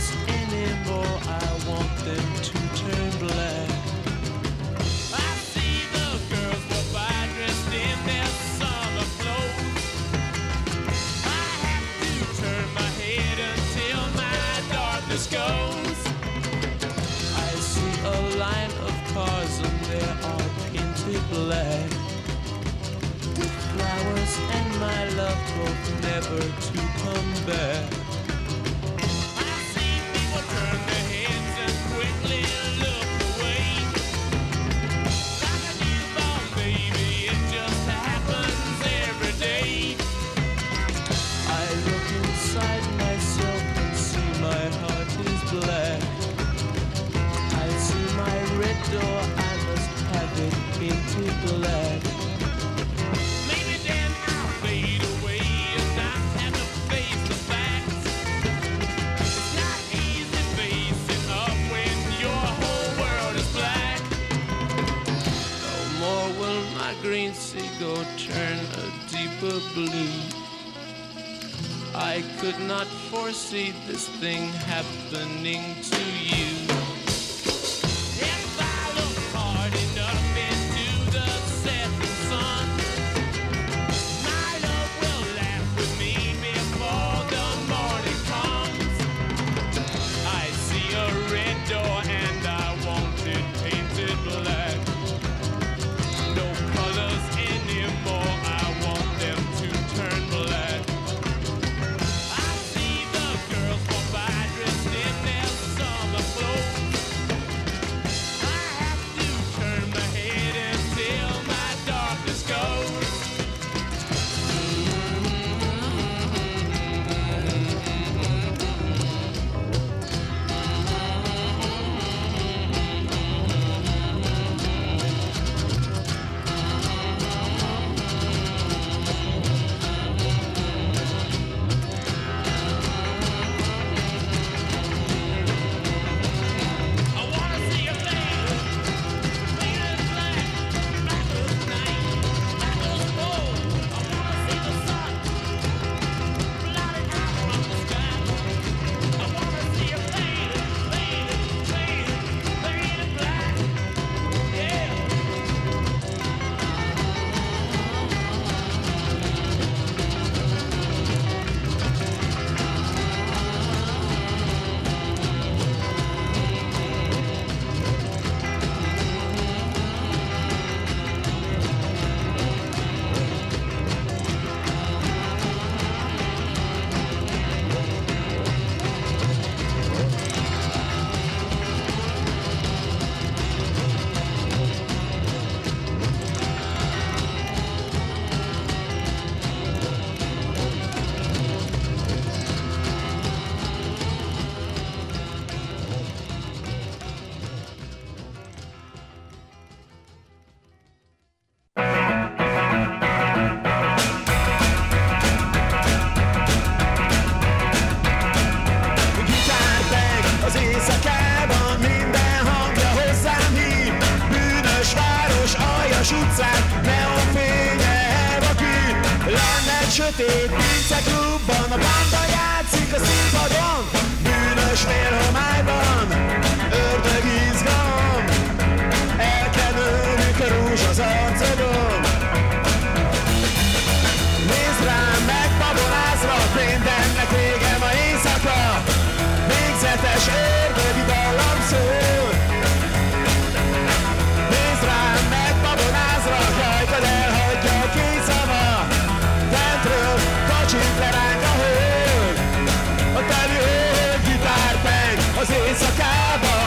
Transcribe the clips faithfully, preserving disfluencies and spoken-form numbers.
colors anymore, I want them to turn black. I see the girls go by dressed in their summer clothes. I have to turn my head until my darkness goes. I see a line of cars and they're all painted black, with flowers and my love hope never to come back. I see people turn their heads and quickly look away. Like a newborn baby, it just happens every day. I look inside myself and see my heart is black. I see my red door, I must have it painted black. Maybe then I'll fade away and not have to face the facts. It's not easy facing up when your whole world is black. No more will my green seagull turn a deeper blue. I could not foresee this thing happening to you. If I look hard enough into the setting sun, my love will laugh with me before the morning comes. I see a red door and I want it painted black. No colors anymore, I want them to turn black. I see the girls walk by dressed in their summer clothes. I have to turn my head until my darkness goes. I wanna see a fade, faded black, black as night, black as gold. I wanna see the sun blotted out from the sky. I wanna see a faded, faded, faded, faded black. Yeah. Gitárpeg az éjszakában, minden hangja hozzám hív. Bűnös város, aljas utcák, neonfénye elvakít. Lenne egy sötét pinceklubban, a banda játszik a színpadon. Bűnös vérhomályban, ördög izgalom, elkenődik a rúzs az arcodon. Nézd rám, megbabonázlak, mindennek vége ma éjszaka. Végzetes ördögi dallam szól. Nézd rám, megbabonázlak, rajtad elhagyja a két szava. Fentről kacsint le ránk a hölgy, a teli hölgy gitárpeng az éjszakában.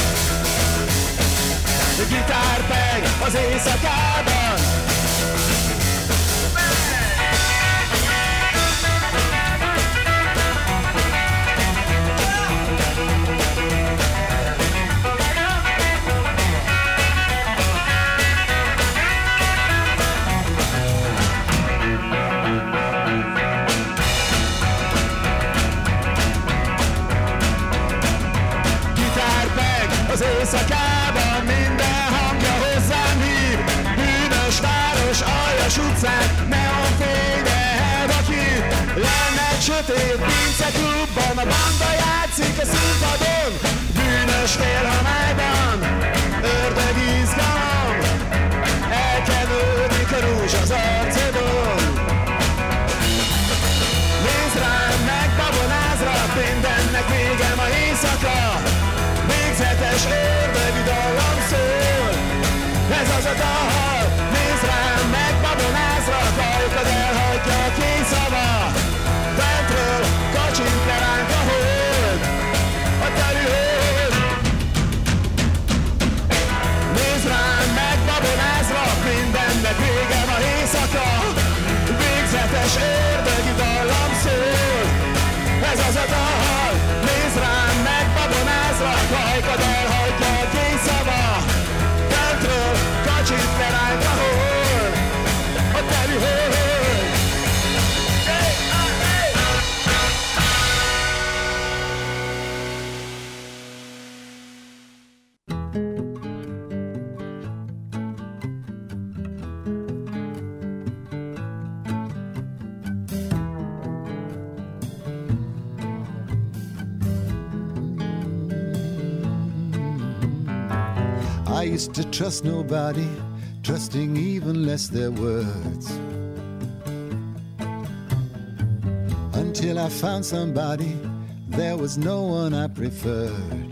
Gitárpeng az éjszakában. Az éjszakában minden hangja hozzám hív. Bűnös város, aljas utcák, neonfénye elvakít. Lenne egy sötét pinceklubban, a banda játszik a szín szavazattal. Nézd rám, megbabonázva, hajkad elhagyja a kényszava. Fentről kacsint le ránk a hol, a teli hol. I used to trust nobody, trusting even less their words. Until I found somebody, there was no one I preferred.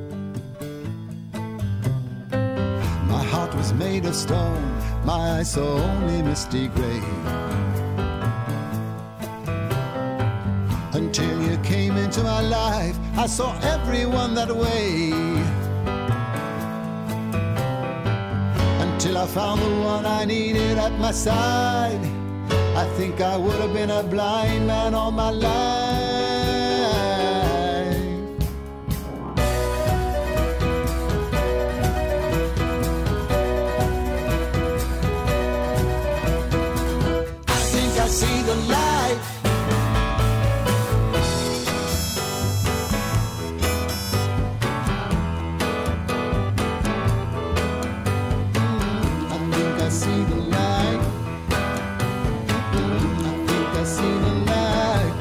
My heart was made of stone, my eyes saw only misty gray. Until you came into my life, I saw everyone that way. Till I found the one I needed at my side, I think I would have been a blind man all my life. I think I see the light. See the light. I think I see the light.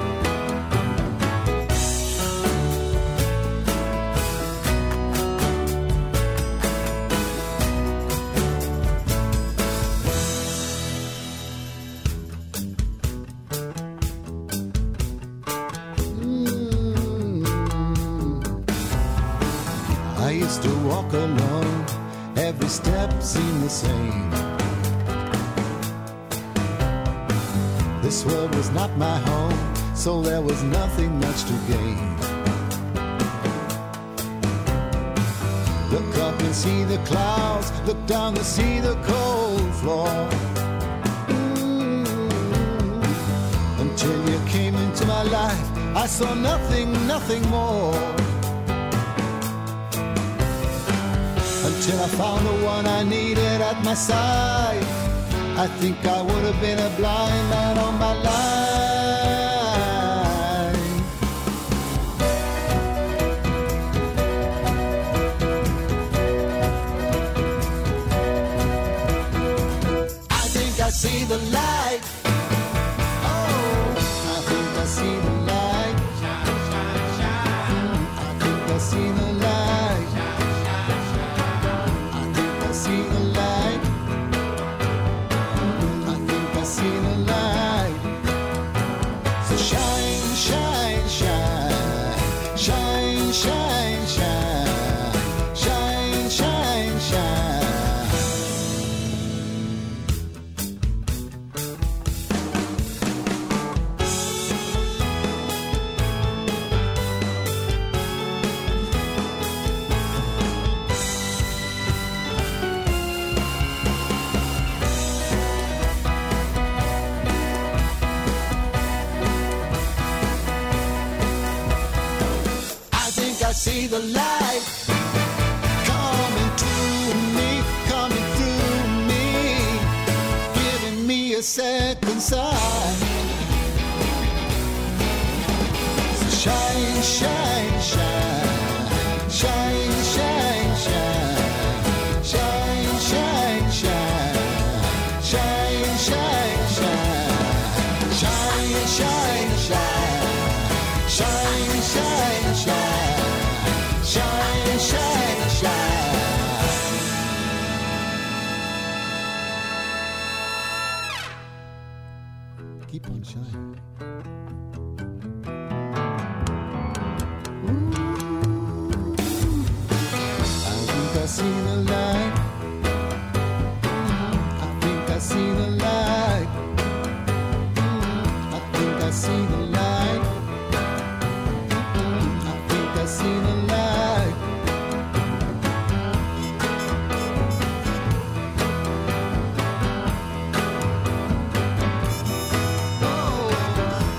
Mm. I used to walk alone, every step seemed the same. This world was not my home, so there was nothing much to gain. Look up and see the clouds, look down to see the cold floor. Mm-hmm. Until you came into my life, I saw nothing, nothing more. Until I found the one I needed at my side, I think I would have been a blind man all my life. I think I see the light. Oh, I think I see the light. I think I see the light. I think I see the light. See the light. So shine, shine, shine, shine, shine, shine, shine, shine, shine. I see the light coming through me, coming through me, giving me a second sight. So shine, shine, shine, shine, shine, shine, shine, shine, shine, shine, shine, shine, shine, shine, shine, shine, shine, shine. Shine, shine, shine. Keep on shining. Ooh, I think I see the light. I think I see the light. I think I see the light. I think I see the light. Oh.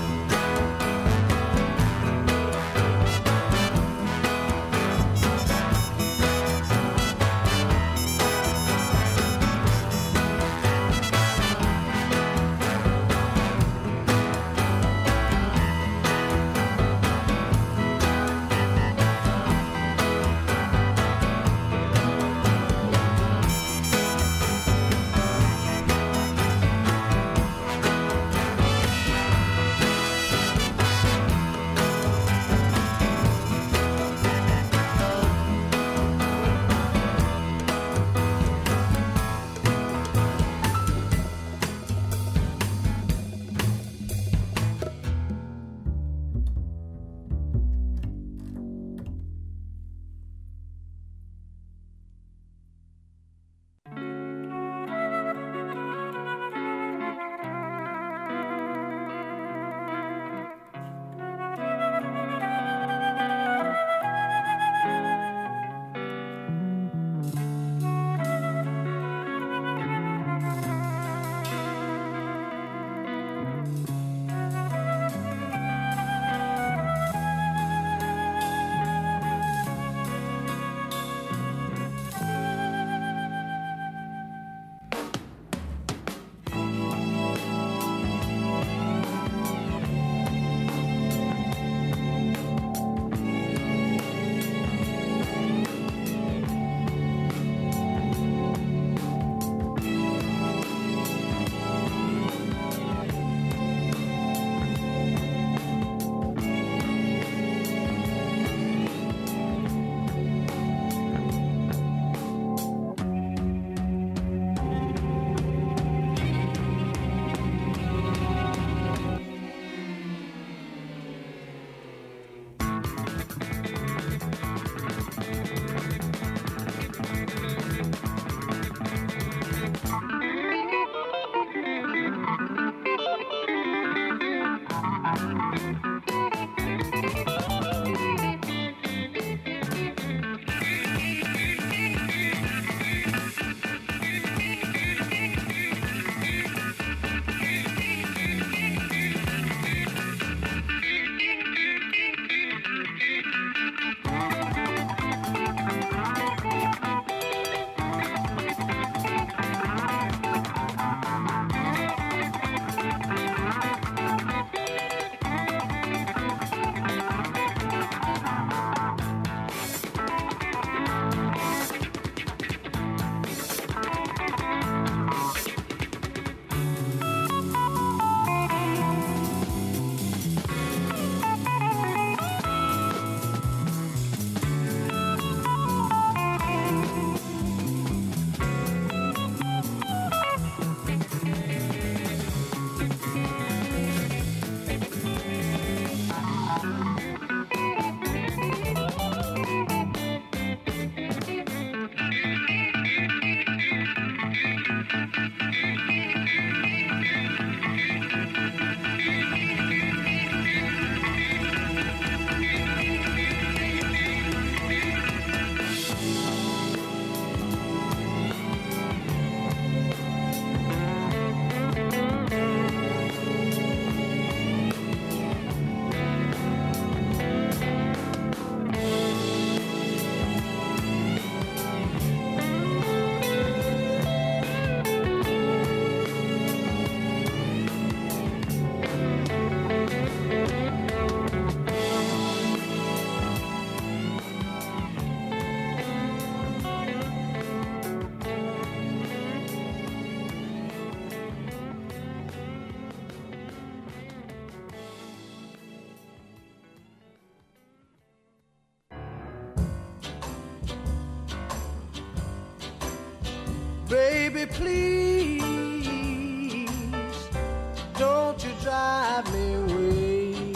Baby, please, don't you drive me away.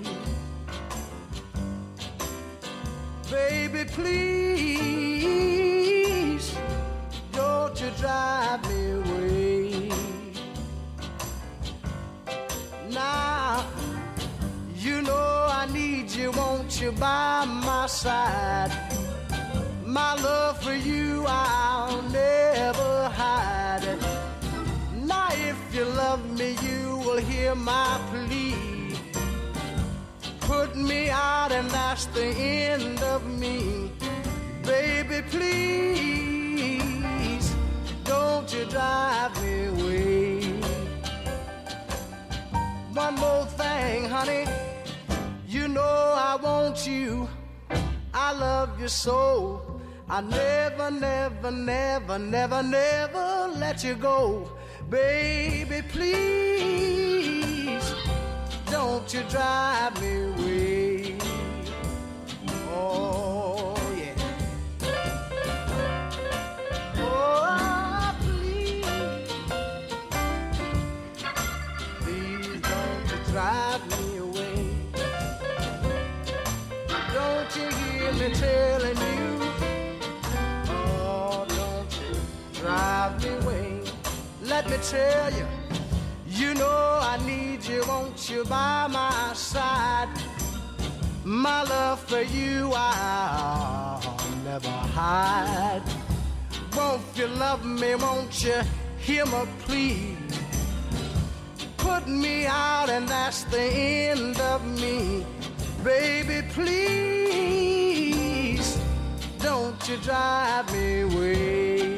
Baby, please, don't you drive me away. Now, you know I need you, won't you, by my side. My love for you I'll never hide. Now if you love me, you will hear my plea. Put me out and that's the end of me. Baby, please, don't you drive me away. One more thing, honey, you know I want you. I love you so. I never, never, never, never, never let you go. Baby, please, don't you drive me away. Oh, yeah. Oh, please, please don't you drive me away. Don't you hear me telling you? Drive me away. Let me tell you, you know I need you, won't you, by my side. My love for you I'll never hide. Won't you love me, won't you hear my plea? Put me out and that's the end of me. Baby, please, don't you drive me away.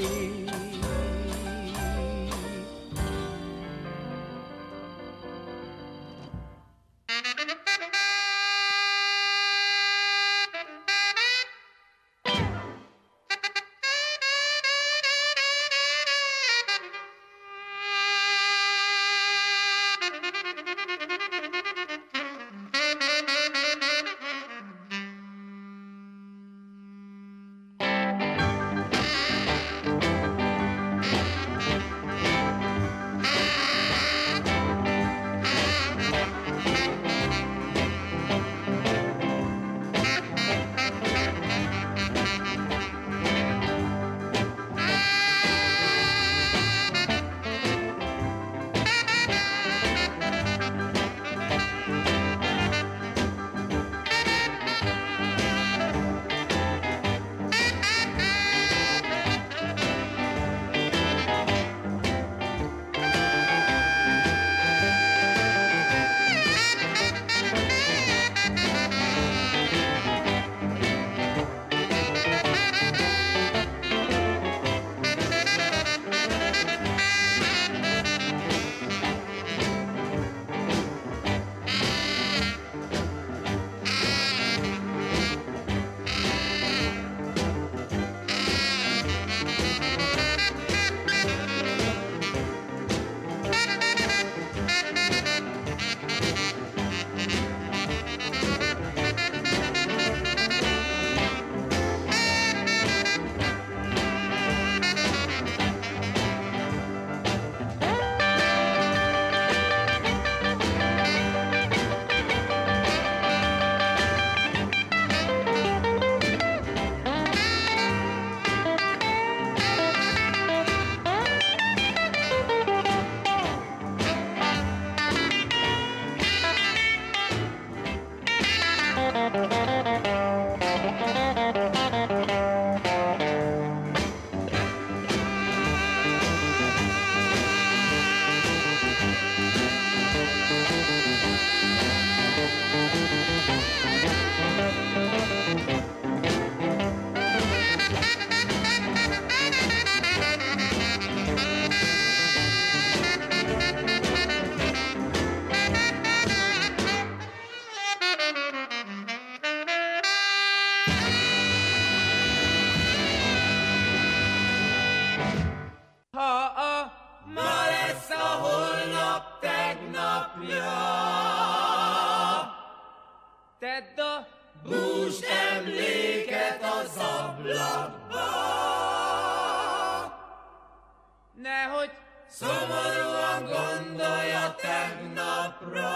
Dehogy szomorúan gondolja tegnapra.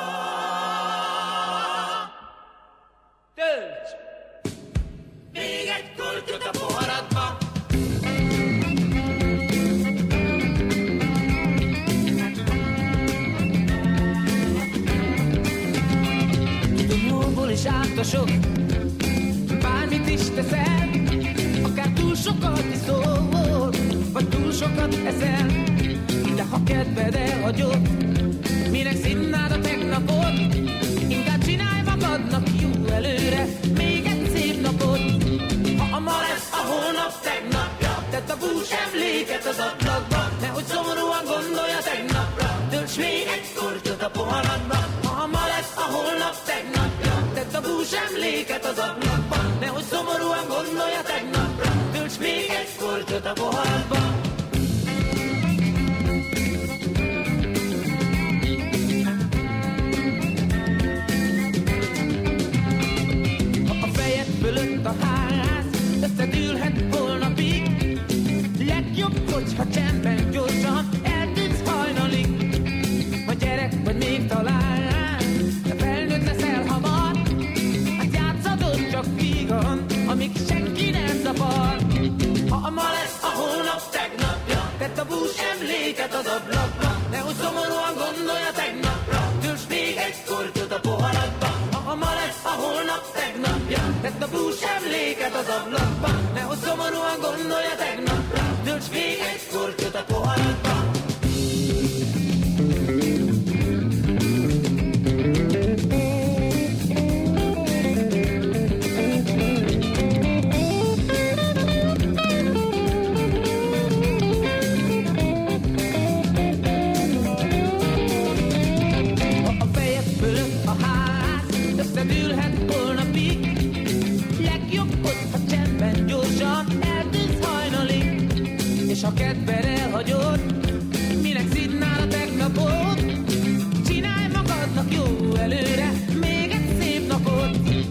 Tölts még egy kortyot a poharadba. Jóból is átosok, bármit is teszel, akár túl sokat iszol, vagy túl sokat eszel, de ha kedved elhagyod, minek színnád a tegnapot, inkább csinálj magadnak jó előre még egy szép napot. Ha a ma lesz a holnap tegnapja, tedd a bús emléket az ablakba, nehogy szomorúan gondolja tegnapra, tölts még egy kortyot a poharadba. Ha ma lesz a holnap tegnapja, tedd a bús emléket az ablakba, nehogy szomorúan gondolja tegnapra, tölts még egy kortyot a poharadba. Ha a fejed fölött a ház összedűlhet holnapig, legjobb, hogyha csendben gyorsan eltűnsz hajnalig. Ha gyerek vagy még talán, de felnőtt leszel hamar, hát játszhatod csak vígan, amíg senki nem zavar. Ha ma lesz a holnap tegnapja, tedd a bús emléket az ablakba, nehogy szomorúan gondolja tegnapra, tölts még egy kortyot a poharadba. Ha ma lesz a holnap tegnapja, tedd a bús emléket az ablakba, nehogy szomorúan gondolja tegnapra, tölts még egy kortyot a poharadba. Összedűlhet holnapig, legjobb, hogyha csendben gyorsan eltűnsz hajnalig, és ha kedved